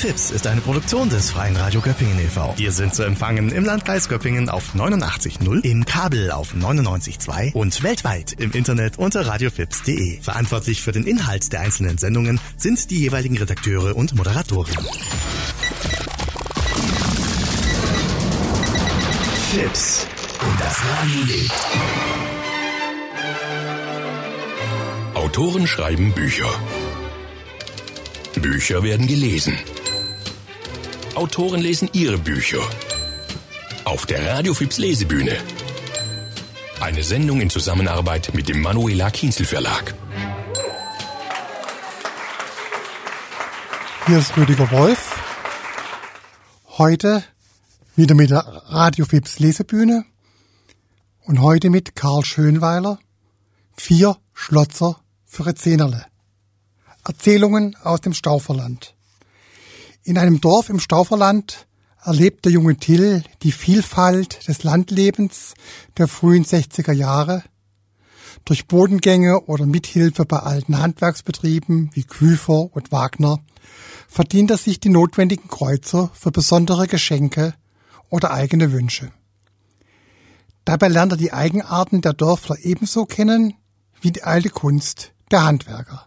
FiPS ist eine Produktion des Freien Radio Göppingen e.V. Wir sind zu empfangen im Landkreis Göppingen auf 89.0, im Kabel auf 99.2 und weltweit im Internet unter radiofips.de. Verantwortlich für den Inhalt der einzelnen Sendungen sind die jeweiligen Redakteure und Moderatoren. FiPS. Und das Radio lebt. Autoren schreiben Bücher. Bücher werden gelesen. Autoren lesen ihre Bücher. Auf der Radio FiPS Lesebühne. Eine Sendung in Zusammenarbeit mit dem Manuela Kienzel Verlag. Hier ist Rüdiger Wolf. Heute wieder mit der Radio FiPS Lesebühne. Und heute mit Karl Schönweiler. 4 Schlotzer für ein Zehnerle. Erzählungen aus dem Stauferland. In einem Dorf im Stauferland erlebt der junge Till die Vielfalt des Landlebens der frühen 60er Jahre. Durch Bodengänge oder Mithilfe bei alten Handwerksbetrieben wie Küfer und Wagner verdient er sich die notwendigen Kreuzer für besondere Geschenke oder eigene Wünsche. Dabei lernt er die Eigenarten der Dörfler ebenso kennen wie die alte Kunst der Handwerker.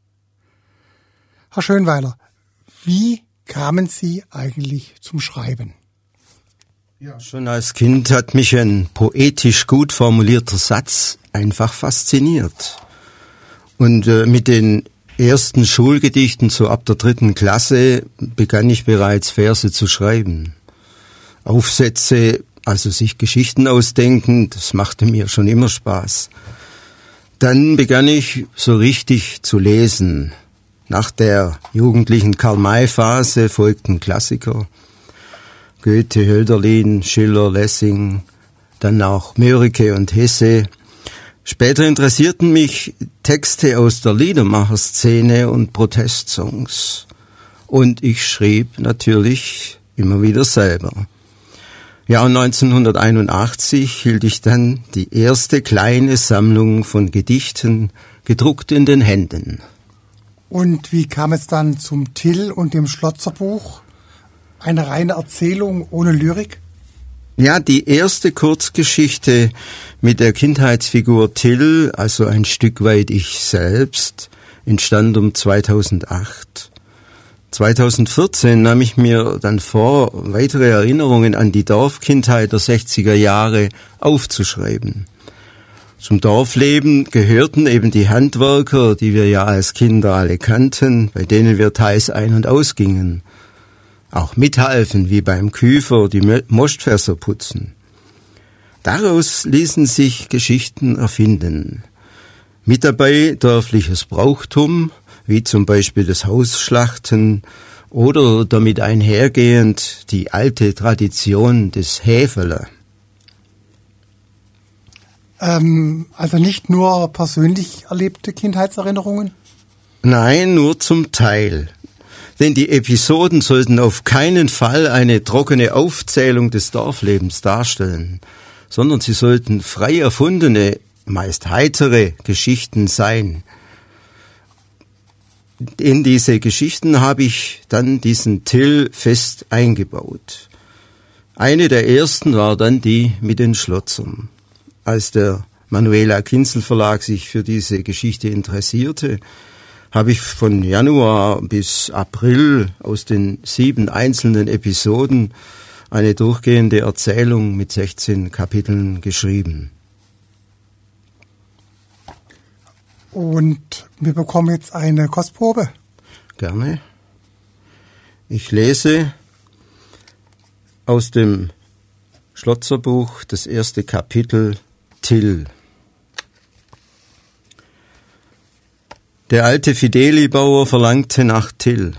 Herr Schönweiler, wie kamen Sie eigentlich zum Schreiben? Ja, schon als Kind hat mich ein poetisch gut formulierter Satz einfach fasziniert. Und mit den ersten Schulgedichten, so ab der 3. Klasse, begann ich bereits Verse zu schreiben. Aufsätze, also sich Geschichten ausdenken, das machte mir schon immer Spaß. Dann begann ich so richtig zu lesen. Nach der jugendlichen Karl-May-Phase folgten Klassiker. Goethe, Hölderlin, Schiller, Lessing, dann auch Mörike und Hesse. Später interessierten mich Texte aus der Liedermacherszene und Protestsongs. Und ich schrieb natürlich immer wieder selber. Ja, und 1981 hielt ich dann die erste kleine Sammlung von Gedichten, gedruckt in den Händen. Und wie kam es dann zum Till und dem Schlotzerbuch? Eine reine Erzählung ohne Lyrik? Ja, die erste Kurzgeschichte mit der Kindheitsfigur Till, also ein Stück weit ich selbst, entstand um 2008. 2014 nahm ich mir dann vor, weitere Erinnerungen an die Dorfkindheit der 60er Jahre aufzuschreiben. Zum Dorfleben gehörten eben die Handwerker, die wir ja als Kinder alle kannten, bei denen wir teils ein- und ausgingen. Auch mithalfen, wie beim Küfer, die Mostfässer putzen. Daraus ließen sich Geschichten erfinden. Mit dabei dörfliches Brauchtum, wie zum Beispiel das Hausschlachten oder damit einhergehend die alte Tradition des Häfele. Also nicht nur persönlich erlebte Kindheitserinnerungen? Nein, nur zum Teil. Denn die Episoden sollten auf keinen Fall eine trockene Aufzählung des Dorflebens darstellen, sondern sie sollten frei erfundene, meist heitere Geschichten sein. In diese Geschichten habe ich dann diesen Till fest eingebaut. Eine der ersten war dann die mit den Schlotzern. Als der Manuela Kienzel Verlag sich für diese Geschichte interessierte, habe ich von Januar bis April aus den 7 einzelnen Episoden eine durchgehende Erzählung mit 16 Kapiteln geschrieben. Und wir bekommen jetzt eine Kostprobe. Gerne. Ich lese aus dem Schlotzerbuch das erste Kapitel Till. Der alte Fideli-Bauer verlangte nach Till.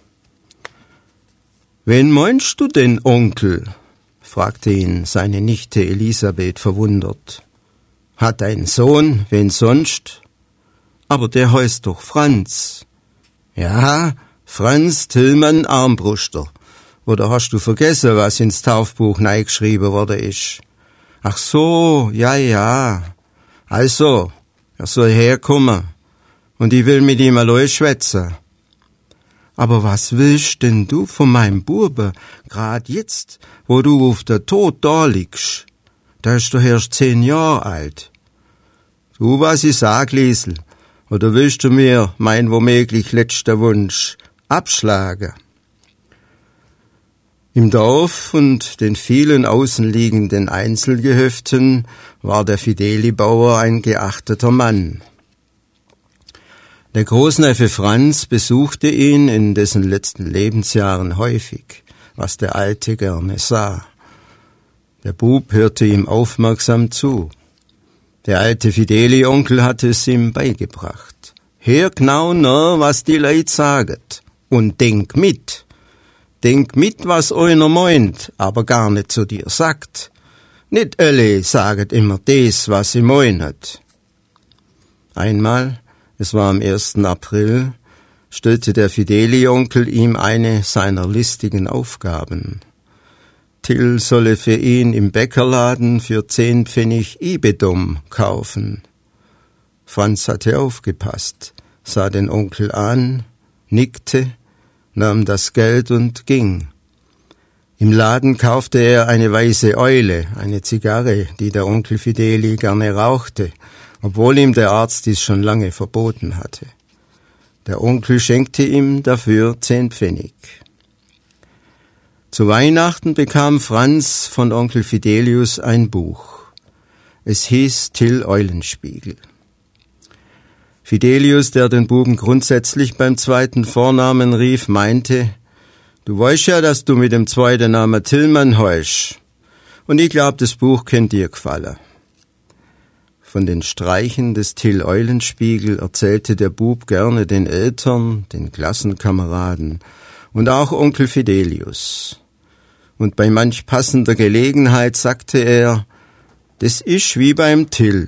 »Wen meinst du denn, Onkel?« fragte ihn seine Nichte Elisabeth verwundert. »Hat ein Sohn, wen sonst?« »Aber der heißt doch Franz.« »Ja, Franz Tillmann Armbruster. Oder hast du vergessen, was ins Taufbuch neigeschrieben worden ist?« »Ach so, ja. Also, er soll herkommen. Und ich will mit ihm allein schwätzen.« Aber was willst denn du von meinem Bube, grad jetzt, wo du auf der Tod da liegst? Da ist doch erst 10 Jahre alt. Du, was ich sag, Liesel, oder willst du mir mein womöglich letzter Wunsch abschlagen? Im Dorf und den vielen außenliegenden Einzelgehöften war der Fideli-Bauer ein geachteter Mann. Der Großneffe Franz besuchte ihn in dessen letzten Lebensjahren häufig, was der Alte gerne sah. Der Bub hörte ihm aufmerksam zu. Der alte Fideli-Onkel hatte es ihm beigebracht. Hör genau nur, was die Leute sagen, und denk mit. Denk mit, was einer meint, aber gar nicht zu dir sagt. Nicht alle sagen immer das, was sie meinet. Einmal, es war am 1. April, stellte der Fideli-Onkel ihm eine seiner listigen Aufgaben. Till solle für ihn im Bäckerladen für 10 Pfennig Ibedum kaufen. Franz hatte aufgepasst, sah den Onkel an, nickte, nahm das Geld und ging. Im Laden kaufte er eine weiße Eule, eine Zigarre, die der Onkel Fideli gerne rauchte, obwohl ihm der Arzt dies schon lange verboten hatte. Der Onkel schenkte ihm dafür 10 Pfennig. Zu Weihnachten bekam Franz von Onkel Fidelius ein Buch. Es hieß Till Eulenspiegel. Fidelius, der den Buben grundsätzlich beim zweiten Vornamen rief, meinte, du weißt ja, dass du mit dem zweiten Namen Tillmann heißt. Und ich glaub, das Buch könnte dir gefallen. Von den Streichen des Till Eulenspiegel erzählte der Bub gerne den Eltern, den Klassenkameraden und auch Onkel Fidelius. Und bei manch passender Gelegenheit sagte er, das ist wie beim Till.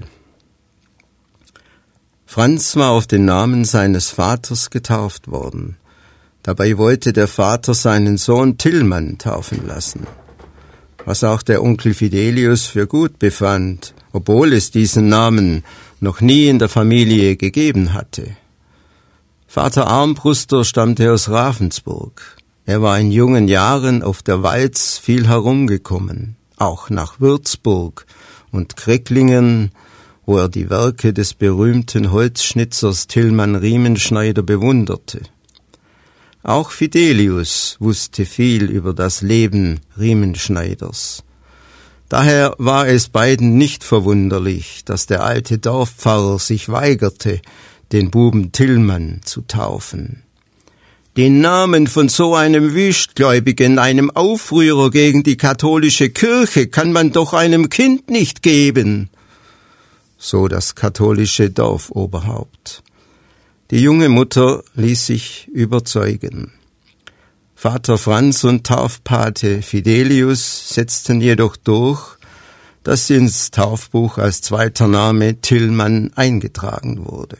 Franz war auf den Namen seines Vaters getauft worden. Dabei wollte der Vater seinen Sohn Tillmann taufen lassen, was auch der Onkel Fidelius für gut befand, obwohl es diesen Namen noch nie in der Familie gegeben hatte. Vater Armbruster stammte aus Ravensburg. Er war in jungen Jahren auf der Walz viel herumgekommen, auch nach Würzburg und Krecklingen, wo er die Werke des berühmten Holzschnitzers Tillmann Riemenschneider bewunderte. Auch Fidelius wusste viel über das Leben Riemenschneiders. Daher war es beiden nicht verwunderlich, dass der alte Dorfpfarrer sich weigerte, den Buben Tillmann zu taufen. Den Namen von so einem Wüstgläubigen, einem Aufrührer gegen die katholische Kirche, kann man doch einem Kind nicht geben, so das katholische Dorfoberhaupt. Die junge Mutter ließ sich überzeugen. Vater Franz und Taufpate Fidelius setzten jedoch durch, dass ins Taufbuch als zweiter Name Tillmann eingetragen wurde.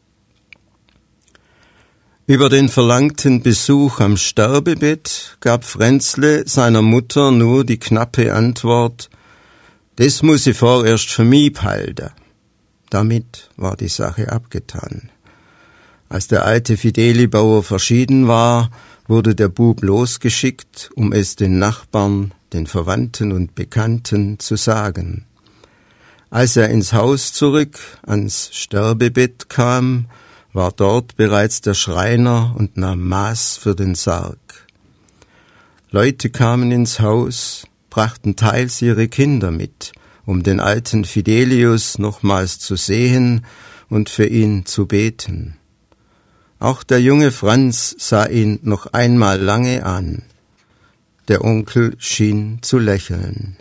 Über den verlangten Besuch am Sterbebett gab Fränzle seiner Mutter nur die knappe Antwort, das muss sie vorerst für mich behalten. Damit war die Sache abgetan. Als der alte Fideli-Bauer verschieden war, wurde der Bub losgeschickt, um es den Nachbarn, den Verwandten und Bekannten zu sagen. Als er ins Haus zurück ans Sterbebett kam, war dort bereits der Schreiner und nahm Maß für den Sarg. Leute kamen ins Haus, brachten teils ihre Kinder mit, um den alten Fidelius nochmals zu sehen und für ihn zu beten. Auch der junge Franz sah ihn noch einmal lange an. Der Onkel schien zu lächeln.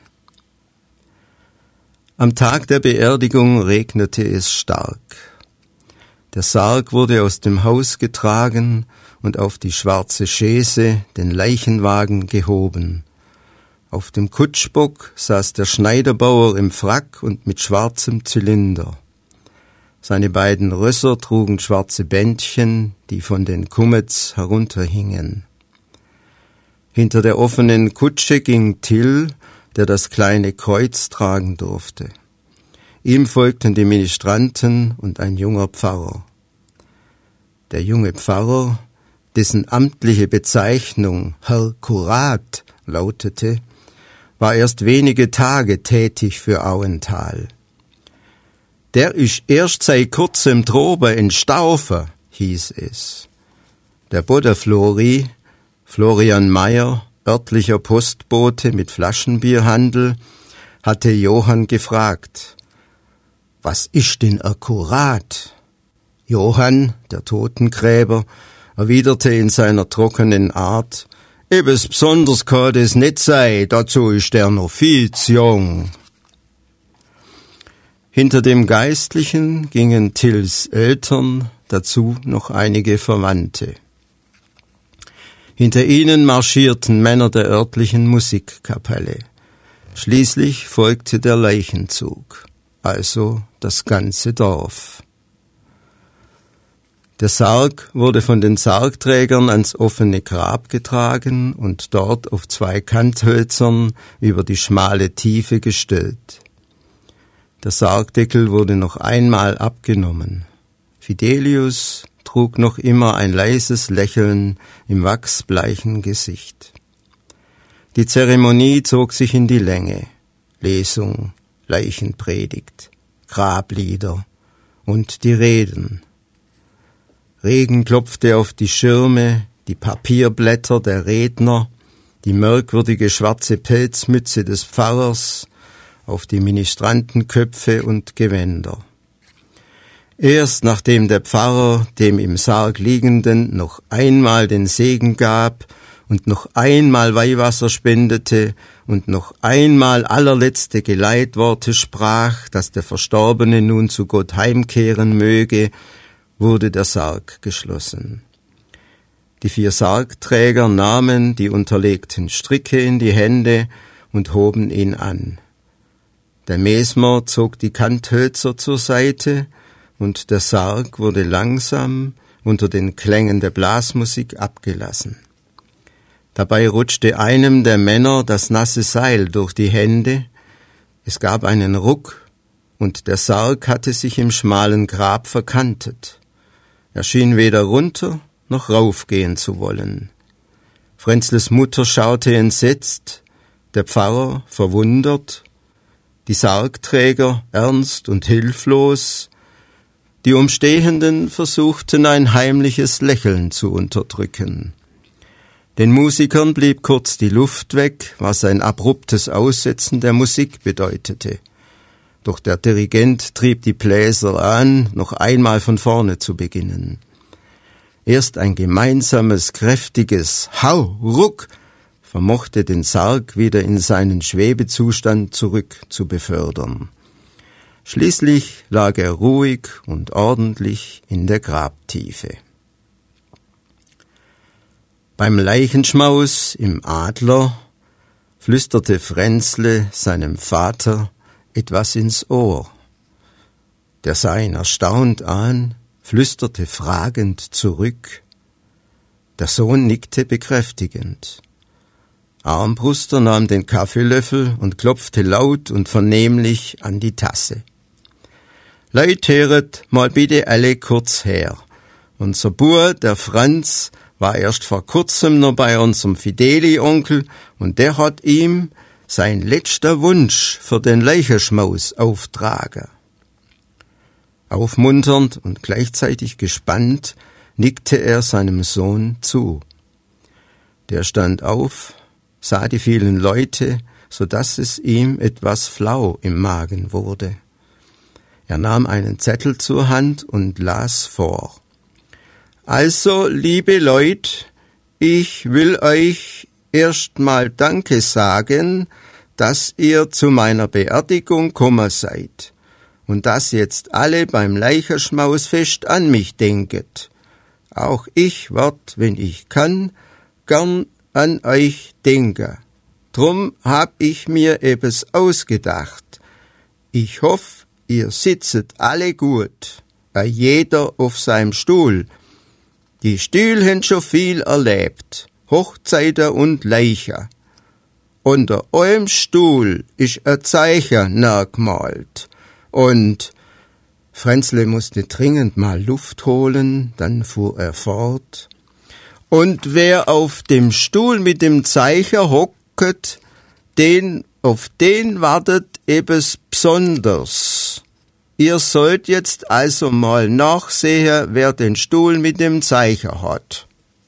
Am Tag der Beerdigung regnete es stark. Der Sarg wurde aus dem Haus getragen und auf die schwarze Chaise, den Leichenwagen, gehoben. Auf dem Kutschbock saß der Schneiderbauer im Frack und mit schwarzem Zylinder. Seine beiden Rösser trugen schwarze Bändchen, die von den Kummets herunterhingen. Hinter der offenen Kutsche ging Till, der das kleine Kreuz tragen durfte. Ihm folgten die Ministranten und ein junger Pfarrer. Der junge Pfarrer, dessen amtliche Bezeichnung Herr Kurat lautete, war erst wenige Tage tätig für Auenthal. Der ist erst seit kurzem droben in Staufe, hieß es. Der Bodenflori, Florian Meyer, örtlicher Postbote mit Flaschenbierhandel, hatte Johann gefragt, was ist denn akkurat? Johann, der Totengräber, erwiderte in seiner trockenen Art, ebes besonders kann das nicht sei, dazu ist er noch viel zu jung. Hinter dem Geistlichen gingen Tills Eltern, dazu noch einige Verwandte. Hinter ihnen marschierten Männer der örtlichen Musikkapelle. Schließlich folgte der Leichenzug, also das ganze Dorf. Der Sarg wurde von den Sargträgern ans offene Grab getragen und dort auf 2 Kanthölzern über die schmale Tiefe gestellt. Der Sargdeckel wurde noch einmal abgenommen. Fidelius trug noch immer ein leises Lächeln im wachsbleichen Gesicht. Die Zeremonie zog sich in die Länge. Lesung, Leichenpredigt, Grablieder und die Reden. Regen klopfte auf die Schirme, die Papierblätter der Redner, die merkwürdige schwarze Pelzmütze des Pfarrers, auf die Ministrantenköpfe und Gewänder. Erst nachdem der Pfarrer dem im Sarg Liegenden noch einmal den Segen gab und noch einmal Weihwasser spendete und noch einmal allerletzte Geleitworte sprach, dass der Verstorbene nun zu Gott heimkehren möge, wurde der Sarg geschlossen. Die 4 Sargträger nahmen die unterlegten Stricke in die Hände und hoben ihn an. Der Mesmer zog die Kanthölzer zur Seite und der Sarg wurde langsam unter den Klängen der Blasmusik abgelassen. Dabei rutschte einem der Männer das nasse Seil durch die Hände, es gab einen Ruck und der Sarg hatte sich im schmalen Grab verkantet. Er schien weder runter noch raufgehen zu wollen. Frenzles Mutter schaute entsetzt, der Pfarrer verwundert, die Sargträger ernst und hilflos, die Umstehenden versuchten ein heimliches Lächeln zu unterdrücken. Den Musikern blieb kurz die Luft weg, was ein abruptes Aussetzen der Musik bedeutete. Doch der Dirigent trieb die Bläser an, noch einmal von vorne zu beginnen. Erst ein gemeinsames, kräftiges Hau, Ruck vermochte den Sarg wieder in seinen Schwebezustand zurück zu befördern. Schließlich lag er ruhig und ordentlich in der Grabtiefe. Beim Leichenschmaus im Adler flüsterte Frenzle seinem Vater etwas ins Ohr. Der sah ihn erstaunt an, flüsterte fragend zurück. Der Sohn nickte bekräftigend. Armbruster nahm den Kaffeelöffel und klopfte laut und vernehmlich an die Tasse. Leut, heret mal bitte alle kurz her. Unser Bub, der Franz, war erst vor kurzem noch bei unserem Fideli-Onkel und der hat ihm sein letzter Wunsch für den Leichenschmaus auftragen. Aufmunternd und gleichzeitig gespannt nickte er seinem Sohn zu. Der stand auf, sah die vielen Leute, so dass es ihm etwas flau im Magen wurde. Er nahm einen Zettel zur Hand und las vor. Also, liebe Leute, ich will euch erst mal Danke sagen, dass ihr zu meiner Beerdigung gekommen seid und dass jetzt alle beim Leichenschmausfest an mich denket. Auch ich werd, wenn ich kann, gern an euch denken. Drum hab ich mir etwas ausgedacht. Ich hoff, ihr sitzet alle gut, jeder auf seinem Stuhl. Die Stühl haben schon viel erlebt, Hochzeiten und Leichen. Unter eurem Stuhl ist ein Zeichen nachgemalt. Und Frenzle musste dringend mal Luft holen, dann fuhr er fort. Und wer auf dem Stuhl mit dem Zeichen hocket, auf den wartet ebes besonders. Ihr sollt jetzt also mal nachsehen, wer den Stuhl mit dem Zeichen hat.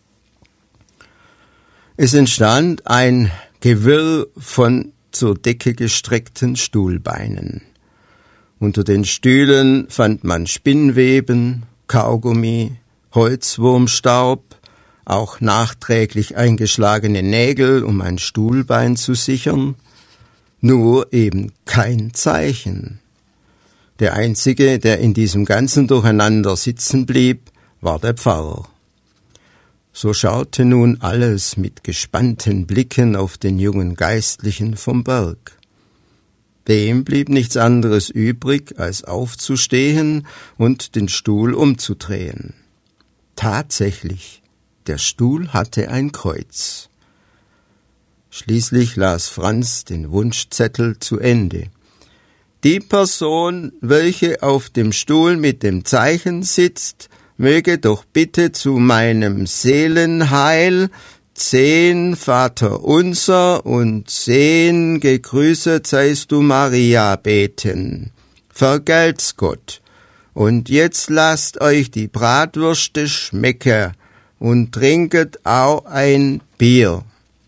Es entstand ein Gewirr von zur Decke gestreckten Stuhlbeinen. Unter den Stühlen fand man Spinnweben, Kaugummi, Holzwurmstaub, auch nachträglich eingeschlagene Nägel, um ein Stuhlbein zu sichern, nur eben kein Zeichen. Der Einzige, der in diesem ganzen Durcheinander sitzen blieb, war der Pfarrer. So schaute nun alles mit gespannten Blicken auf den jungen Geistlichen vom Berg. Dem blieb nichts anderes übrig, als aufzustehen und den Stuhl umzudrehen. Tatsächlich, der Stuhl hatte ein Kreuz. Schließlich las Franz den Wunschzettel zu Ende. Die Person, welche auf dem Stuhl mit dem Zeichen sitzt, möge doch bitte zu meinem Seelenheil 10 Vaterunser und 10 Gegrüßet seist du Maria beten. Vergelt's Gott. Und jetzt lasst euch die Bratwürste schmecken und trinket auch ein Bier.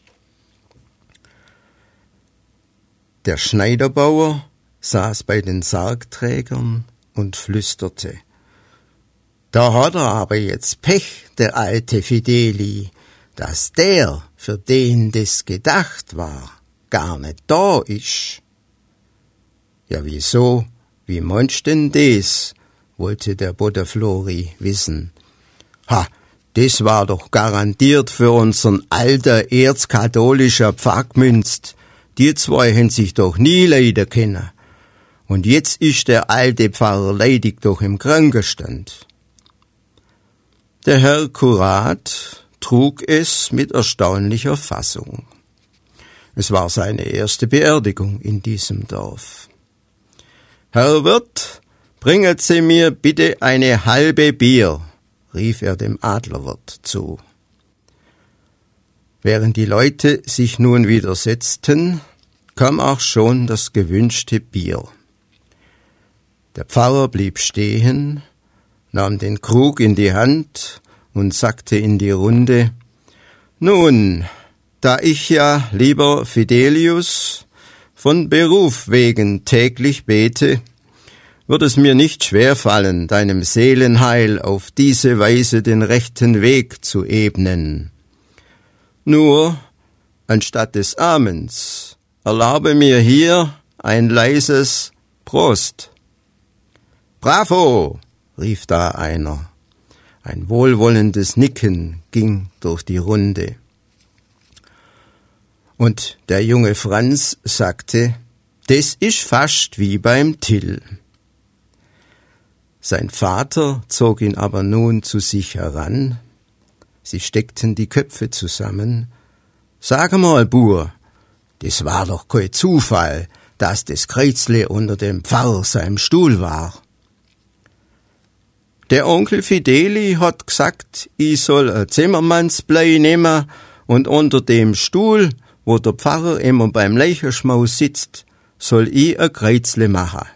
Der Schneiderbauer saß bei den Sargträgern und flüsterte: Da hat er aber jetzt Pech, der alte Fideli, dass der, für den das gedacht war, gar nicht da ist. Ja, wieso? Wie meinst denn das? Wollte der Bodeflori wissen. Ha, das war doch garantiert für unseren alter erzkatholischer Pfarrgmünzt. Die zwei haben sich doch nie leiden können. Und jetzt ist der alte Pfarrer leidig doch im Krankenstand. Der Herr Kurat trug es mit erstaunlicher Fassung. Es war seine erste Beerdigung in diesem Dorf. »Herr Wirt, bringet Sie mir bitte eine halbe Bier«, rief er dem Adlerwirt zu. Während die Leute sich nun wieder setzten, kam auch schon das gewünschte Bier. Der Pfarrer blieb stehen, nahm den Krug in die Hand und sagte in die Runde: »Nun, da ich ja, lieber Fidelius, von Beruf wegen täglich bete, wird es mir nicht schwerfallen, deinem Seelenheil auf diese Weise den rechten Weg zu ebnen. Nur, anstatt des Amens, erlaube mir hier ein leises Prost.« »Bravo«, rief da einer. Ein wohlwollendes Nicken ging durch die Runde. Und der junge Franz sagte: »Das ist fast wie beim Till.« Sein Vater zog ihn aber nun zu sich heran. Sie steckten die Köpfe zusammen. »Sag mal, Bur, das war doch kein Zufall, dass das Kreuzle unter dem Pfarrer seinem Stuhl war.« »Der Onkel Fideli hat gesagt, ich soll ein Zimmermannsblei nehmen und unter dem Stuhl, wo der Pfarrer immer beim Leichenschmaus sitzt, soll ich ein Kreuzle machen.«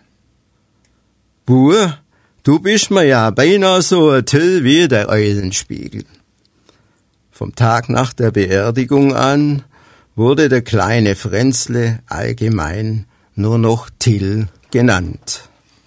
»Bur, du bist mir ja beinahe so ein Till wie der Eulenspiegel.« Vom Tag nach der Beerdigung an wurde der kleine Fränzle allgemein nur noch Till genannt.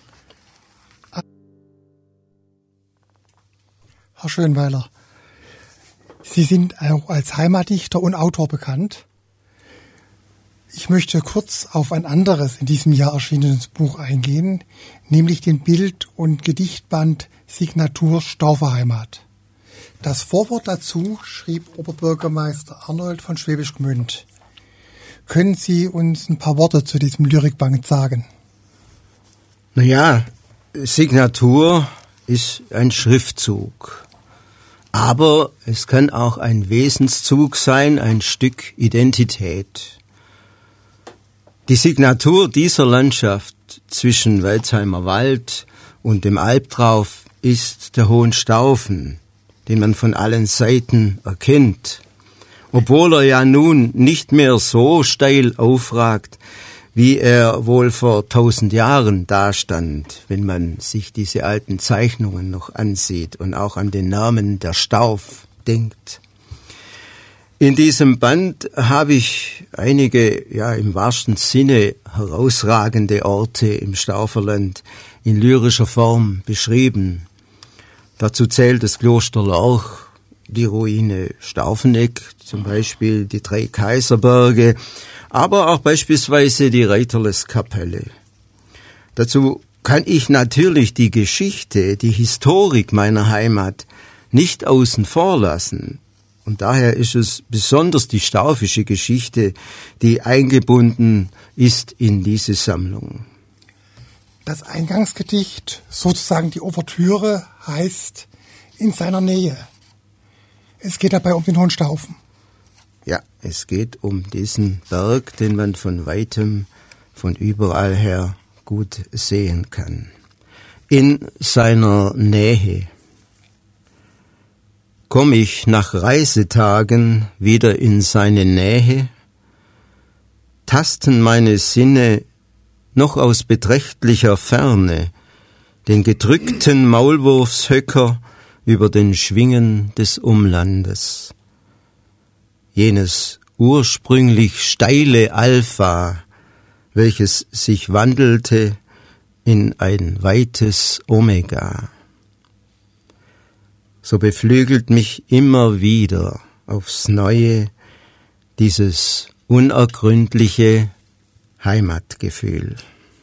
Herr Schönweiler, Sie sind auch als Heimatdichter und Autor bekannt. Ich möchte kurz auf ein anderes in diesem Jahr erschienenes Buch eingehen, nämlich den Bild- und Gedichtband Signatur Stauferheimat. Das Vorwort dazu schrieb Oberbürgermeister Arnold von Schwäbisch Gmünd. Können Sie uns ein paar Worte zu diesem Lyrikband sagen? Naja, Signatur ist ein Schriftzug. Aber es kann auch ein Wesenszug sein, ein Stück Identität. Die Signatur dieser Landschaft zwischen Welzheimer Wald und dem Albtrauf ist der Hohenstaufen, den man von allen Seiten erkennt, obwohl er ja nun nicht mehr so steil aufragt, wie er wohl vor 1000 Jahren dastand, wenn man sich diese alten Zeichnungen noch ansieht und auch an den Namen der Stauf denkt. In diesem Band habe ich einige, ja im wahrsten Sinne herausragende Orte im Stauferland in lyrischer Form beschrieben. Dazu zählt das Kloster Lorch, die Ruine Staufeneck, zum Beispiel die 3 Kaiserberge, aber auch beispielsweise die Reiterleskapelle. Dazu kann ich natürlich die Geschichte, die Historik meiner Heimat nicht außen vor lassen. Und daher ist es besonders die staufische Geschichte, die eingebunden ist in diese Sammlung. Das Eingangsgedicht, sozusagen die Ouvertüre, heißt In seiner Nähe. Es geht dabei um den Hohenstaufen. Ja, es geht um diesen Berg, den man von weitem, von überall her gut sehen kann. In seiner Nähe. Komm ich nach Reisetagen wieder in seine Nähe, tasten meine Sinne noch aus beträchtlicher Ferne den gedrückten Maulwurfshöcker über den Schwingen des Umlandes. Jenes ursprünglich steile Alpha, welches sich wandelte in ein weites Omega. So beflügelt mich immer wieder aufs Neue dieses unergründliche Heimatgefühl.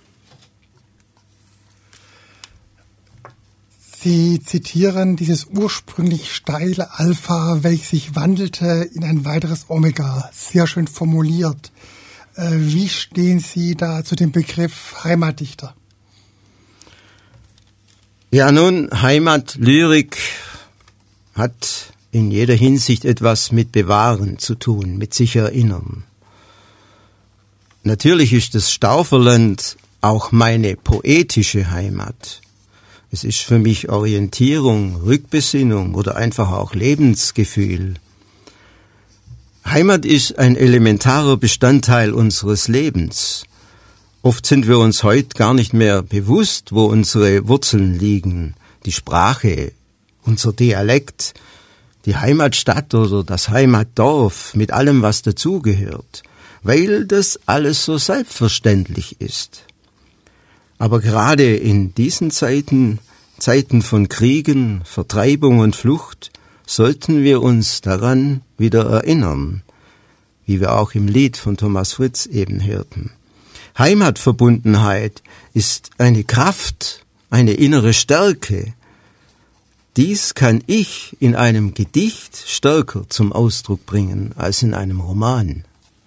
Sie zitieren dieses ursprünglich steile Alpha, welches sich wandelte in ein weiteres Omega. Sehr schön formuliert. Wie stehen Sie da zu dem Begriff Heimatdichter? Ja, nun, Heimatlyrik hat in jeder Hinsicht etwas mit Bewahren zu tun, mit sich erinnern. Natürlich ist das Stauferland auch meine poetische Heimat. Es ist für mich Orientierung, Rückbesinnung oder einfach auch Lebensgefühl. Heimat ist ein elementarer Bestandteil unseres Lebens. Oft sind wir uns heute gar nicht mehr bewusst, wo unsere Wurzeln liegen, die Sprache, unser Dialekt, die Heimatstadt oder das Heimatdorf mit allem, was dazugehört, weil das alles so selbstverständlich ist. Aber gerade in diesen Zeiten von Kriegen, Vertreibung und Flucht, sollten wir uns daran wieder erinnern, wie wir auch im Lied von Thomas Fritz eben hörten. Heimatverbundenheit ist eine Kraft, eine innere Stärke. Dies kann ich in einem Gedicht stärker zum Ausdruck bringen als in einem Roman.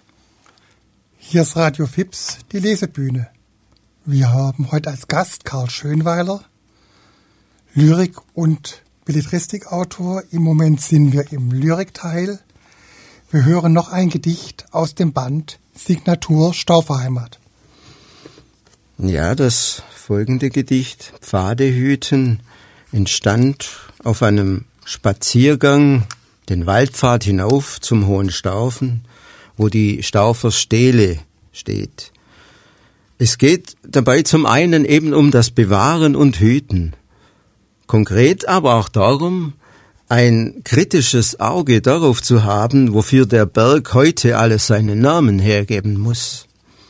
Hier ist Radio Fips, die Lesebühne. Wir haben heute als Gast Karl Schönweiler, Lyrik- und Belletristikautor. Im Moment sind wir im Lyrikteil. Wir hören noch ein Gedicht aus dem Band Signatur Stauferheimat. Ja, das folgende Gedicht, Pfade hüten, entstand auf einem Spaziergang den Waldpfad hinauf zum Hohenstaufen, wo die Stauferstele steht. Es geht dabei zum einen eben um das Bewahren und Hüten, konkret aber auch darum, ein kritisches Auge darauf zu haben, wofür der Berg heute alles seinen Namen hergeben muss.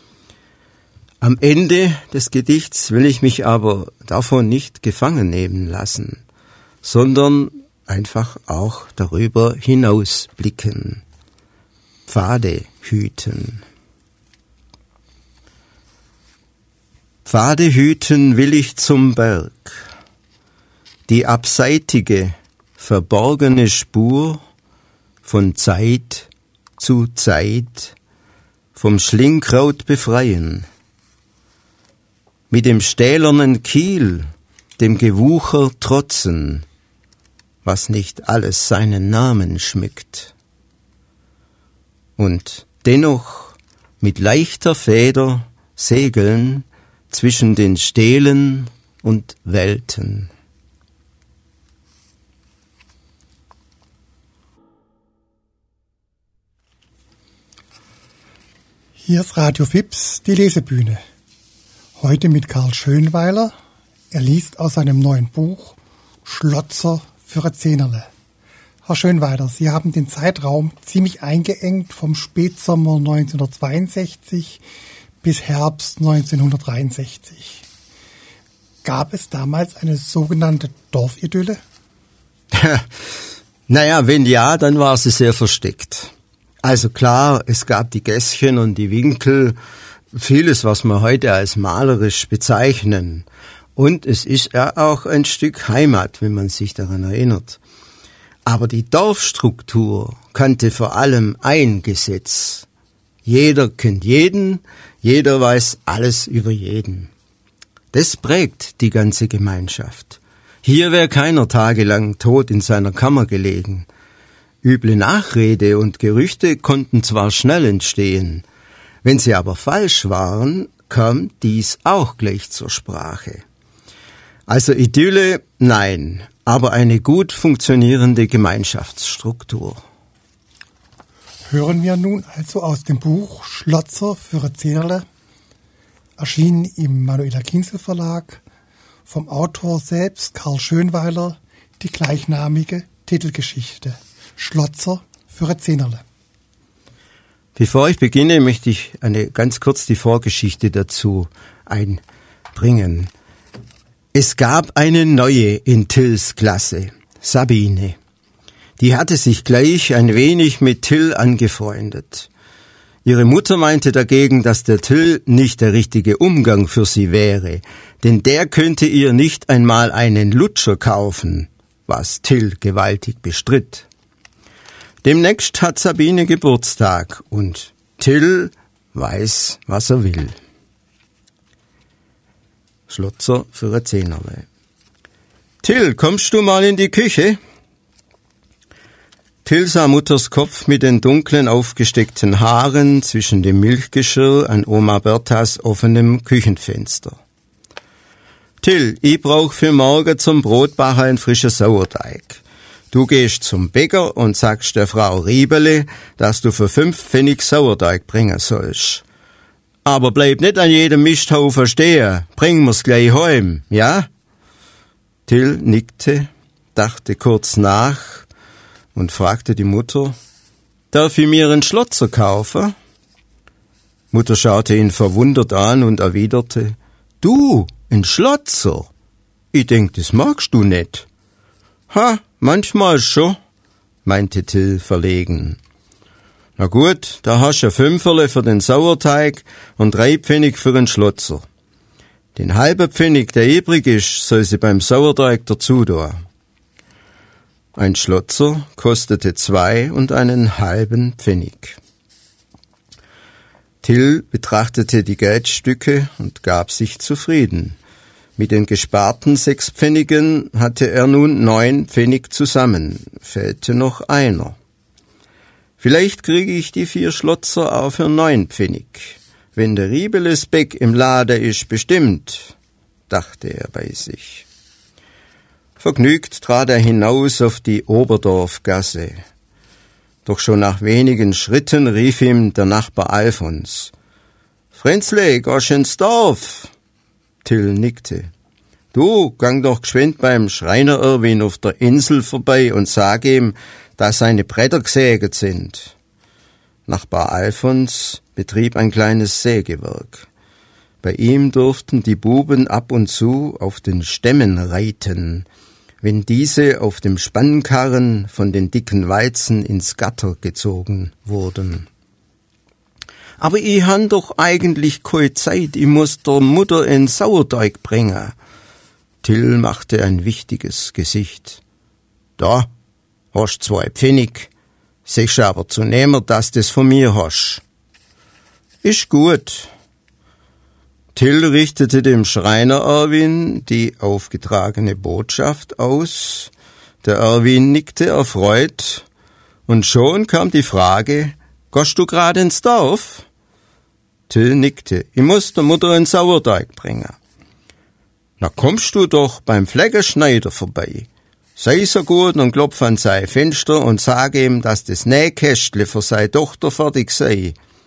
Am Ende des Gedichts will ich mich aber davon nicht gefangen nehmen lassen, sondern einfach auch darüber hinausblicken. Pfade hüten. Pfade hüten will ich zum Berg, die abseitige, verborgene Spur von Zeit zu Zeit vom Schlingkraut befreien, mit dem stählernen Kiel, dem Gewucher trotzen, was nicht alles seinen Namen schmückt, und dennoch mit leichter Feder segeln zwischen den Stelen und Welten. Hier ist Radio Fips, die Lesebühne. Heute mit Karl Schönweiler. Er liest aus seinem neuen Buch Schlotzer für ein Zehnerle. Herr Schönweiler, Sie haben den Zeitraum ziemlich eingeengt vom Spätsommer 1962 bis Herbst 1963. Gab es damals eine sogenannte Dorfidylle? Naja, wenn ja, dann war sie sehr versteckt. Also klar, es gab die Gässchen und die Winkel, vieles, was wir heute als malerisch bezeichnen. Und es ist ja auch ein Stück Heimat, wenn man sich daran erinnert. Aber die Dorfstruktur kannte vor allem ein Gesetz. Jeder kennt jeden, jeder weiß alles über jeden. Das prägt die ganze Gemeinschaft. Hier wäre keiner tagelang tot in seiner Kammer gelegen. Üble Nachrede und Gerüchte konnten zwar schnell entstehen, wenn sie aber falsch waren, kam dies auch gleich zur Sprache. Also Idylle, nein, aber eine gut funktionierende Gemeinschaftsstruktur. Hören wir nun also aus dem Buch Schlotzer für ein Zehnerle, erschienen im Manuela Kienzl Verlag, vom Autor selbst, Karl Schönweiler, die gleichnamige Titelgeschichte Schlotzer für ein Zehnerle. Bevor ich beginne, möchte ich ganz kurz die Vorgeschichte dazu einbringen. Es gab eine neue in Tills Klasse, Sabine. Die hatte sich gleich ein wenig mit Till angefreundet. Ihre Mutter meinte dagegen, dass der Till nicht der richtige Umgang für sie wäre, denn der könnte ihr nicht einmal einen Lutscher kaufen, was Till gewaltig bestritt. Demnächst hat Sabine Geburtstag und Till weiß, was er will. Schlotzer für ein Zehnerle. Till, kommst du mal in die Küche? Till sah Mutters Kopf mit den dunklen aufgesteckten Haaren zwischen dem Milchgeschirr an Oma Berthas offenem Küchenfenster. Till, ich brauch für morgen zum Brotbacken einen frischen Sauerteig. Du gehst zum Bäcker und sagst der Frau Riebele, dass du für 5 Pfennig Sauerteig bringen sollst. Aber bleib nicht an jedem Misthaufen stehen, bring mir's gleich heim, ja? Till nickte, dachte kurz nach und fragte die Mutter, darf ich mir einen Schlotzer kaufen? Mutter schaute ihn verwundert an und erwiderte, du, ein Schlotzer? Ich denk, das magst du nicht. Ha, manchmal schon, meinte Till verlegen. Na gut, da hast du 5 für den Sauerteig und 3 Pfennig für den Schlotzer. Den halben Pfennig, der übrig ist, soll sie beim Sauerteig dazu tun. Ein Schlotzer kostete 2 und einen halben Pfennig. Till betrachtete die Geldstücke und gab sich zufrieden. Mit den gesparten 6 Pfennigen hatte er nun 9 Pfennig zusammen, fehlte noch einer. Vielleicht kriege ich die 4 Schlotzer auch für 9 Pfennig. Wenn der Riebelesbeck im Laden ist, bestimmt, dachte er bei sich. Vergnügt trat er hinaus auf die Oberdorfgasse. Doch schon nach wenigen Schritten rief ihm der Nachbar Alfons. »Fränzle, gehst ins Dorf?« Till nickte. »Du, gang doch geschwind beim Schreiner Erwin auf der Insel vorbei und sag ihm, dass seine Bretter gesägt sind.« Nachbar Alfons betrieb ein kleines Sägewerk. Bei ihm durften die Buben ab und zu auf den Stämmen reiten, wenn diese auf dem Spannkarren von den dicken Weizen ins Gatter gezogen wurden. »Aber ich han doch eigentlich keine Zeit, ich muss der Mutter einen Sauerteig bringen.« Till machte ein wichtiges Gesicht. »Da, hast 2 Pfennig, sechst aber zu nehmen, dass das von mir hast.« »Ist gut.« Till richtete dem Schreiner Erwin die aufgetragene Botschaft aus. Der Erwin nickte erfreut, und schon kam die Frage, »Gehst du grad ins Dorf?« Till nickte, »Ich muss der Mutter einen Sauerteig bringen.« »Na kommst du doch beim Fleckenschneider vorbei. Sei so gut und klopf an sein Fenster und sag ihm, dass das Nähkästle für seine Tochter fertig sei.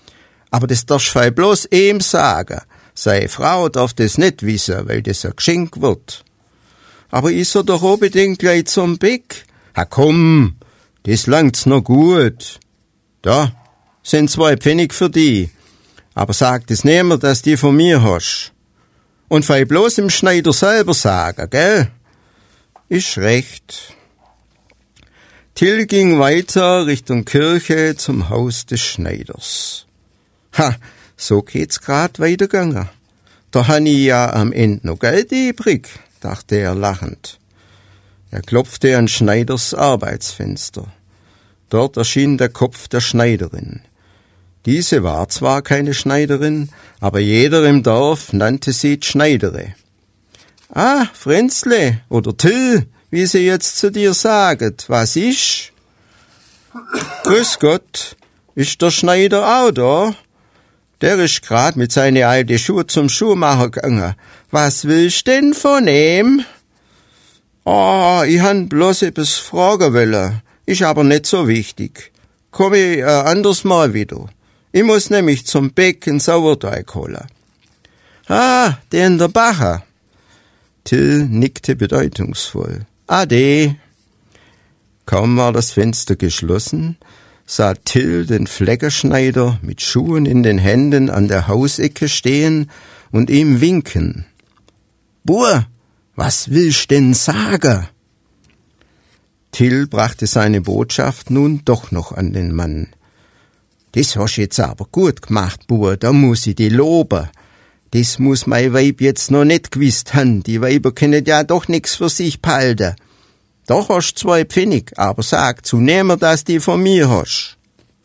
Aber das darfst du bloß ihm sagen. Seine Frau darf das nicht wissen, weil das ein Geschenk wird. Aber ist er doch unbedingt gleich zum Bäck? Ha komm, das langt's noch gut. Da sind 2 Pfennig für die. Aber sag das nimmer, dass die von mir hast. Und fei bloß im Schneider selber sagen, gell? Ist recht. Till ging weiter Richtung Kirche zum Haus des Schneiders. Ha, so geht's grad weitergegangen. Da han ich ja am Ende noch Geld übrig, dachte er lachend. Er klopfte an Schneiders Arbeitsfenster. Dort erschien der Kopf der Schneiderin. Diese war zwar keine Schneiderin, aber jeder im Dorf nannte sie Schneidere. Ah, Fränzle oder Till, wie sie jetzt zu dir saget, was ist? Grüß Gott, ist der Schneider auch da? Der ist grad mit seine alte Schuhe zum Schuhmacher gegangen. Was willst denn von ihm? Ich han bloß etwas fragen wollen. Ist aber nicht so wichtig. Komm ich anders mal wieder. Ich muss nämlich zum Bäck in Sauerteig holen. Ah, der in der Bacher. Till nickte bedeutungsvoll. Ade. Kaum war das Fenster geschlossen, sah Till den Fleckerschneider mit Schuhen in den Händen an der Hausecke stehen und ihm winken. Bur, was willst denn sagen? Till brachte seine Botschaft nun doch noch an den Mann. Das hast jetzt aber gut gemacht, Bur, da muss ich dich loben. Das muss mein Weib jetzt noch nicht gewusst haben. Die Weiber können ja doch nix für sich behalten. Doch hast 2 Pfennig, aber sag zu nimmer, dass die von mir hast.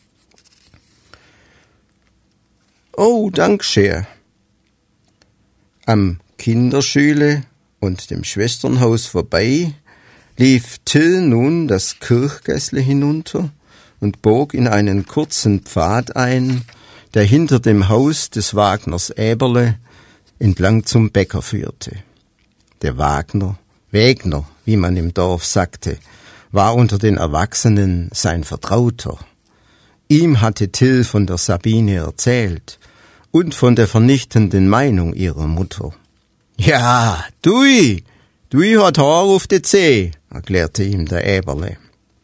Oh, Dankeschön. Am Kinderschule und dem Schwesternhaus vorbei lief Till nun das Kirchgässle hinunter und bog in einen kurzen Pfad ein, der hinter dem Haus des Wagners Eberle entlang zum Bäcker führte. Der Wägner, wie man im Dorf sagte, war unter den Erwachsenen sein Vertrauter. Ihm hatte Till von der Sabine erzählt und von der vernichtenden Meinung ihrer Mutter. Ja, Dui hat Haar auf de Zeh, erklärte ihm der Eberle.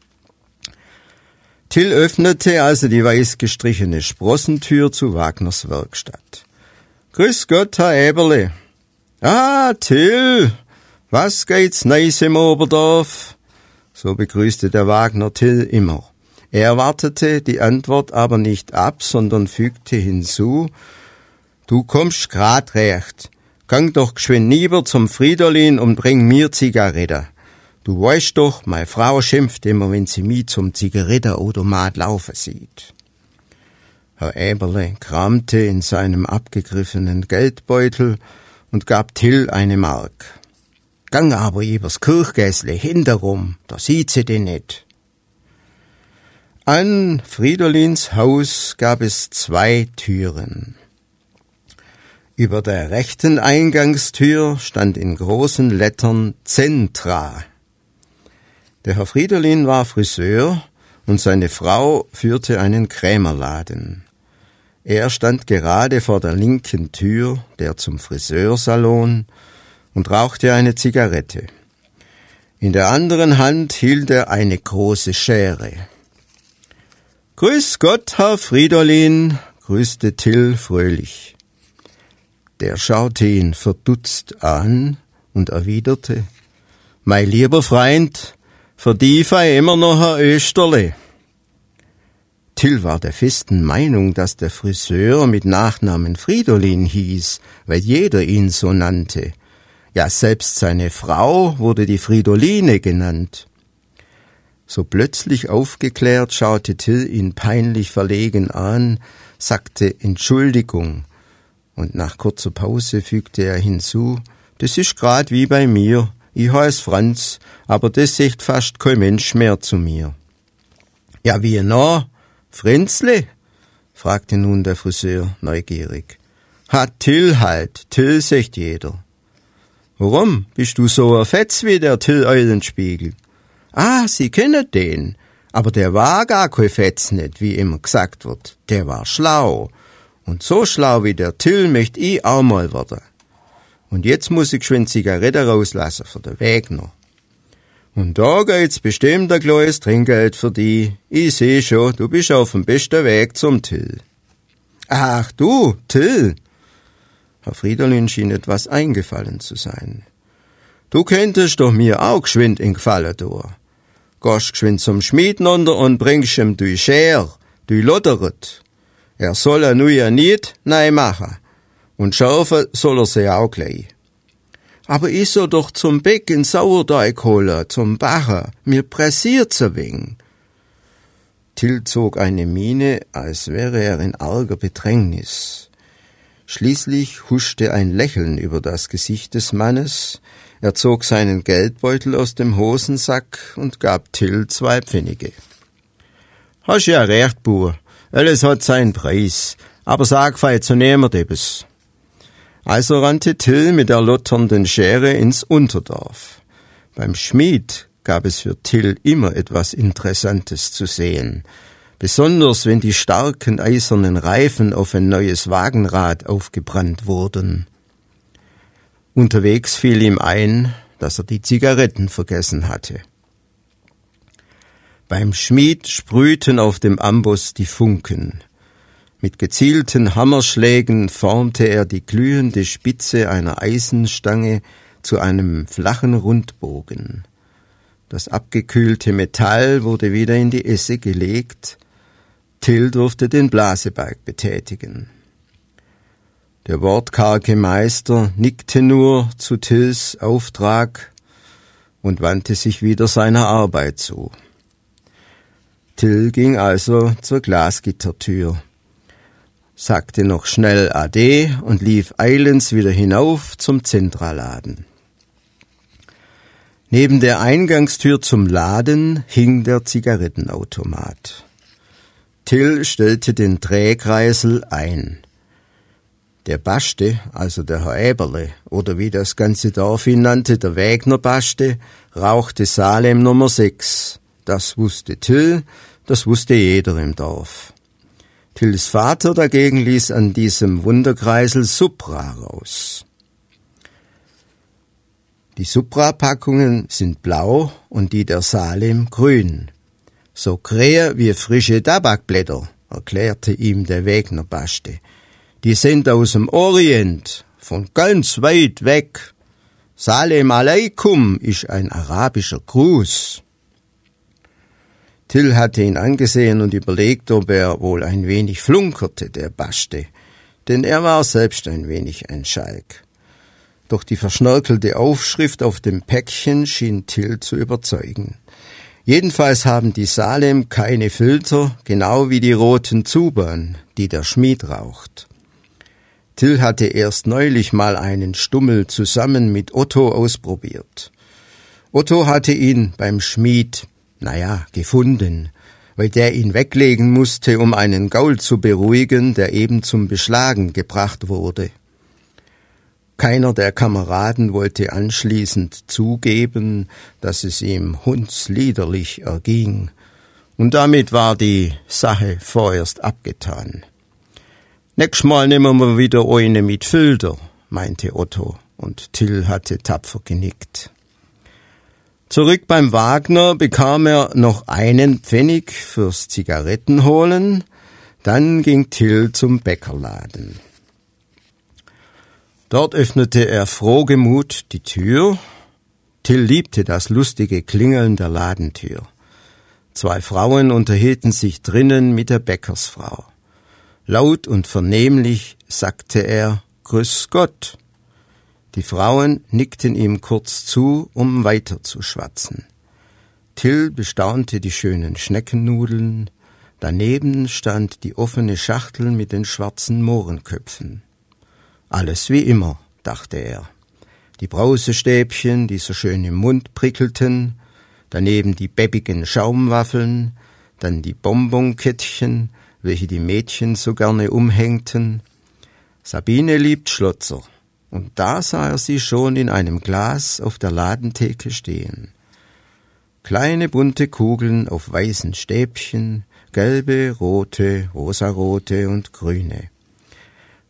Till öffnete also die weiß gestrichene Sprossentür zu Wagners Werkstatt. Grüß Gott, Herr Eberle. Ah, Till, was geht's Neues im Oberdorf? So begrüßte der Wagner Till immer. Er wartete die Antwort aber nicht ab, sondern fügte hinzu, du kommst grad recht. Gang doch geschwind lieber zum Fridolin und bring mir Zigarette. Du weißt doch, meine Frau schimpft immer, wenn sie mich zum Zigarettenautomat laufen sieht. Herr Eberle kramte in seinem abgegriffenen Geldbeutel und gab Till eine Mark. Gang aber übers Kirchgässle hinterum, da sieht sie den nicht. An Fridolins Haus gab es 2 Türen. Über der rechten Eingangstür stand in großen Lettern Zentra. Der Herr Fridolin war Friseur und seine Frau führte einen Krämerladen. Er stand gerade vor der linken Tür, der zum Friseursalon, und rauchte eine Zigarette. In der anderen Hand hielt er eine große Schere. »Grüß Gott, Herr Fridolin«, grüßte Till fröhlich. Der schaute ihn verdutzt an und erwiderte, »Mein lieber Freund, für die fei immer noch Herr Österle.« Till war der festen Meinung, dass der Friseur mit Nachnamen Fridolin hieß, weil jeder ihn so nannte. Ja, selbst seine Frau wurde die Fridoline genannt. So plötzlich aufgeklärt schaute Till ihn peinlich verlegen an, sagte Entschuldigung, und nach kurzer Pause fügte er hinzu, das ist grad wie bei mir, ich heiß Franz, aber das sagt fast kein Mensch mehr zu mir. Ja, wie no? Fränzle? Fragte nun der Friseur neugierig. Till halt, Till sagt jeder. Warum? Bist du so ein Fetz wie der Till Eulenspiegel? Ah, Sie kennen den. Aber der war gar kein Fetz nicht, wie immer gesagt wird. Der war schlau. Und so schlau wie der Till möcht ich auch mal werden. Und jetzt muss ich geschwind Zigarette rauslassen für den Wegner. Und da geht's bestimmt ein kleines Trinkgeld für die. Ich seh schon, du bist auf dem besten Weg zum Till. Ach du, Till! Herr Friederlin schien etwas eingefallen zu sein. Du könntest doch mir auch geschwind in Gefallen tun. Gehst geschwind zum Schmied runter und bringst ihm die Schere, die Lotteret. Er soll er nu ja nicht nein machen. Und schärfen soll er sie auch gleich. Aber ich soll doch zum Becken Sauerteig holen, zum Bachen. Mir pressiert's ein wenig. Till zog eine Miene, als wäre er in arger Bedrängnis. Schließlich huschte ein Lächeln über das Gesicht des Mannes. Er zog seinen Geldbeutel aus dem Hosensack und gab Till 2 Pfennige. Hast ja recht, Bub. Alles hat seinen Preis. Aber sag fei zu nehmer debes. Also rannte Till mit der lotternden Schere ins Unterdorf. Beim Schmied gab es für Till immer etwas Interessantes zu sehen. Besonders wenn die starken eisernen Reifen auf ein neues Wagenrad aufgebrannt wurden. Unterwegs fiel ihm ein, dass er die Zigaretten vergessen hatte. Beim Schmied sprühten auf dem Amboss die Funken. Mit gezielten Hammerschlägen formte er die glühende Spitze einer Eisenstange zu einem flachen Rundbogen. Das abgekühlte Metall wurde wieder in die Esse gelegt. Till durfte den Blasebalg betätigen. Der wortkarge Meister nickte nur zu Tills Auftrag und wandte sich wieder seiner Arbeit zu. Till ging also zur Glasgittertür, sagte noch schnell Ade und lief eilends wieder hinauf zum Zentraladen. Neben der Eingangstür zum Laden hing der Zigarettenautomat. Till stellte den Drehkreisel ein. Der Baschte, also der Herr Eberle, oder wie das ganze Dorf ihn nannte, der Wegner Baschte, rauchte Salem Nummer 6. Das wusste Till, das wusste jeder im Dorf. Tills Vater dagegen ließ an diesem Wunderkreisel Supra raus. Die Supra-Packungen sind blau und die der Salem grün. So krähe wie frische Tabakblätter, erklärte ihm der Wegner Baschte. Die sind aus dem Orient, von ganz weit weg. Salem Aleikum ist ein arabischer Gruß. Till hatte ihn angesehen und überlegt, ob er wohl ein wenig flunkerte, der Baschte, denn er war selbst ein wenig ein Schalk. Doch die verschnörkelte Aufschrift auf dem Päckchen schien Till zu überzeugen. Jedenfalls haben die Salem keine Filter, genau wie die roten Zubern, die der Schmied raucht. Till hatte erst neulich mal einen Stummel zusammen mit Otto ausprobiert. Otto hatte ihn beim Schmied, gefunden, weil der ihn weglegen musste, um einen Gaul zu beruhigen, der eben zum Beschlagen gebracht wurde. Keiner der Kameraden wollte anschließend zugeben, dass es ihm hundsliederlich erging, und damit war die Sache vorerst abgetan. Nächstes Mal nehmen wir wieder eine mit Filter, meinte Otto, und Till hatte tapfer genickt. Zurück beim Wagner bekam er noch einen Pfennig fürs Zigarettenholen, dann ging Till zum Bäckerladen. Dort öffnete er frohgemut die Tür. Till liebte das lustige Klingeln der Ladentür. 2 Frauen unterhielten sich drinnen mit der Bäckersfrau. Laut und vernehmlich sagte er, »Grüß Gott!« Die Frauen nickten ihm kurz zu, um weiter zu schwatzen. Till bestaunte die schönen Schneckennudeln, daneben stand die offene Schachtel mit den schwarzen Mohrenköpfen. Alles wie immer, dachte er. Die Brausestäbchen, die so schön im Mund prickelten, daneben die bäbbigen Schaumwaffeln, dann die Bonbonkettchen, welche die Mädchen so gerne umhängten. Sabine liebt Schlotzer, und da sah er sie schon in einem Glas auf der Ladentheke stehen. Kleine bunte Kugeln auf weißen Stäbchen, gelbe, rote, rosarote und grüne.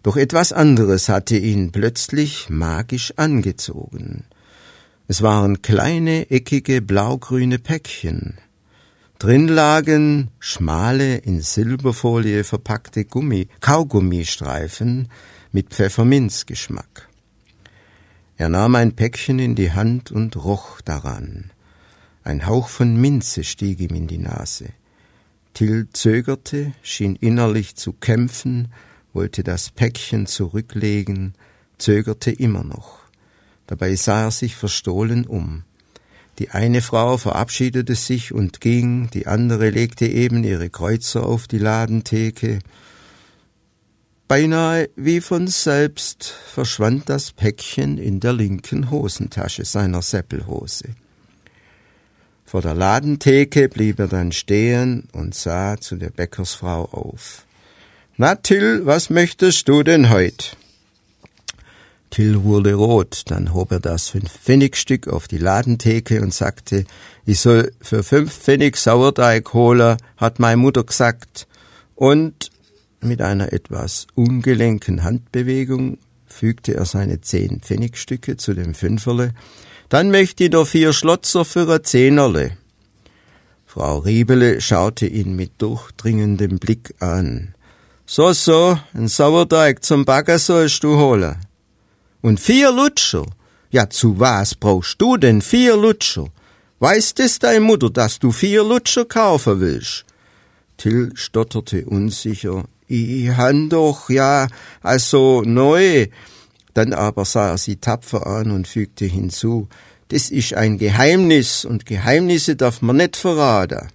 Doch etwas anderes hatte ihn plötzlich magisch angezogen. Es waren kleine, eckige, blaugrüne Päckchen. Drin lagen schmale, in Silberfolie verpackte Kaugummistreifen mit Pfefferminzgeschmack. Er nahm ein Päckchen in die Hand und roch daran. Ein Hauch von Minze stieg ihm in die Nase. Till zögerte, schien innerlich zu kämpfen, wollte das Päckchen zurücklegen, zögerte immer noch. Dabei sah er sich verstohlen um. Die eine Frau verabschiedete sich und ging, die andere legte eben ihre Kreuzer auf die Ladentheke. Beinahe wie von selbst verschwand das Päckchen in der linken Hosentasche seiner Seppelhose. Vor der Ladentheke blieb er dann stehen und sah zu der Bäckersfrau auf. »Na, Till, was möchtest du denn heut?« Till wurde rot, dann hob er das 5-Pfennig-Stück auf die Ladentheke und sagte, ich soll für 5 Pfennig Sauerteig holen, hat meine Mutter gesagt. Und mit einer etwas ungelenken Handbewegung fügte er seine 10 Pfennigstücke zu dem Fünferle. Dann möchte ich noch 4 Schlotzer für ein Zehnerle. Frau Riebele schaute ihn mit durchdringendem Blick an. So, ein Sauerteig zum Backen sollst du holen. Und 4 Lutscher? Ja, zu was brauchst du denn 4 Lutscher? Weiß das deine Mutter, dass du 4 Lutscher kaufen willst? Till stotterte unsicher. Ich han doch, ja, also neu. Dann aber sah er sie tapfer an und fügte hinzu, das ist ein Geheimnis und Geheimnisse darf man nicht verraten.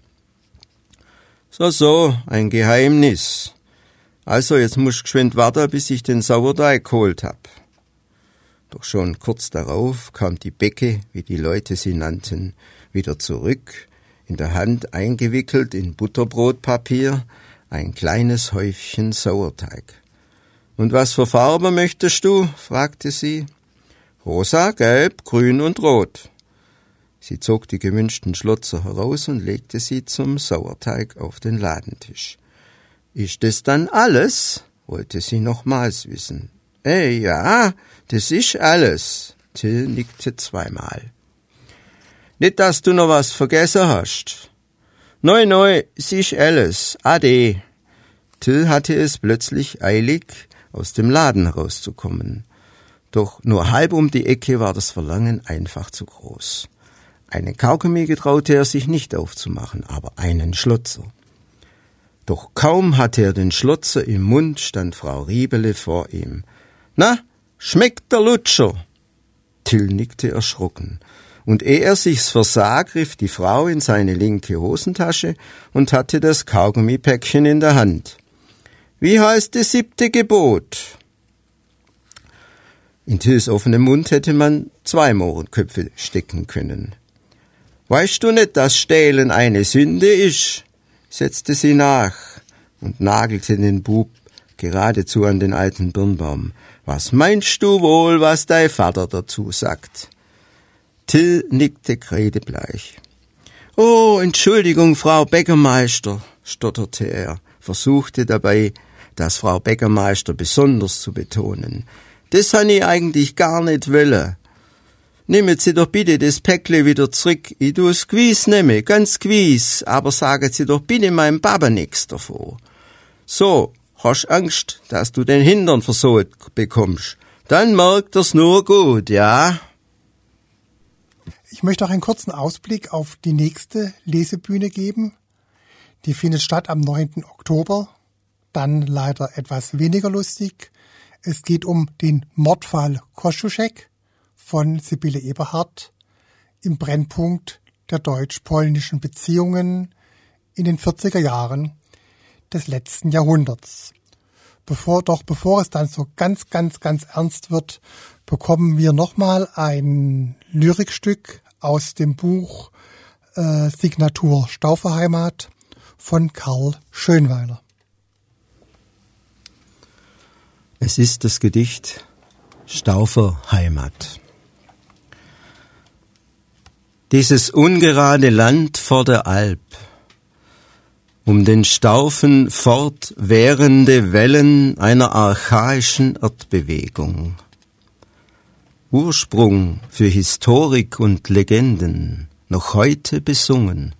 So, ein Geheimnis. Also, jetzt musst du geschwind warten, bis ich den Sauerteig geholt hab. Doch schon kurz darauf kam die Becke, wie die Leute sie nannten, wieder zurück, in der Hand eingewickelt in Butterbrotpapier, ein kleines Häufchen Sauerteig. »Und was für Farbe möchtest du?« fragte sie. »Rosa, gelb, grün und rot.« Sie zog die gewünschten Schlotzer heraus und legte sie zum Sauerteig auf den Ladentisch. »Ist das dann alles?« wollte sie nochmals wissen. Ja, das ist alles.« Till nickte zweimal. »Nicht, dass du noch was vergessen hast.« »Neu, es ist alles. Ade.« Till hatte es plötzlich eilig, aus dem Laden herauszukommen. Doch nur halb um die Ecke war das Verlangen einfach zu groß. Einen Kaugummi getraute er sich nicht aufzumachen, aber einen Schlotzer. Doch kaum hatte er den Schlotzer im Mund, stand Frau Riebele vor ihm. »Na, schmeckt der Lutscher?« Till nickte erschrocken. Und ehe er sich's versah, griff die Frau in seine linke Hosentasche und hatte das Kaugummipäckchen in der Hand. »Wie heißt das 7. Gebot?« In Tills offenem Mund hätte man 2 Mohrenköpfe stecken können. »Weißt du nicht, dass Stehlen eine Sünde ist?« setzte sie nach und nagelte den Bub geradezu an den alten Birnbaum. »Was meinst du wohl, was dein Vater dazu sagt?« Till nickte kreidebleich. »Oh, Entschuldigung, Frau Bäckermeister«, stotterte er, versuchte dabei, das Frau Bäckermeister besonders zu betonen. »Das han ich eigentlich gar nicht wollen. Nehmet Sie doch bitte das Päckle wieder zurück. Ich tu's gewiss nehme, ganz gewiss, aber sagen Sie doch bitte meinem Papa nix davon. So, hast Angst, dass du den Hintern versohlt bekommst? Dann merkt er's nur gut, ja?« Ich möchte auch einen kurzen Ausblick auf die nächste Lesebühne geben. Die findet statt am 9. Oktober. Dann leider etwas weniger lustig. Es geht um den Mordfall Kosciuszek von Sibylle Eberhardt im Brennpunkt der deutsch-polnischen Beziehungen in den 40er Jahren des letzten Jahrhunderts. Bevor es dann so ganz ernst wird, bekommen wir nochmal ein Lyrikstück aus dem Buch Signatur Stauferheimat von Karl Schönweiler. Es ist das Gedicht Stauferheimat. Dieses ungerade Land vor der Alp, um den Staufen fortwährende Wellen einer archaischen Erdbewegung. Ursprung für Historik und Legenden, noch heute besungen.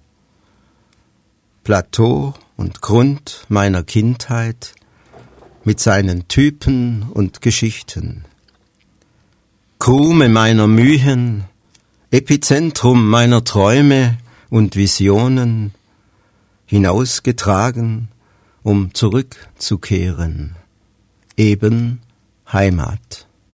Plateau und Grund meiner Kindheit mit seinen Typen und Geschichten. Krume meiner Mühen, Epizentrum meiner Träume und Visionen, hinausgetragen, um zurückzukehren, eben Heimat.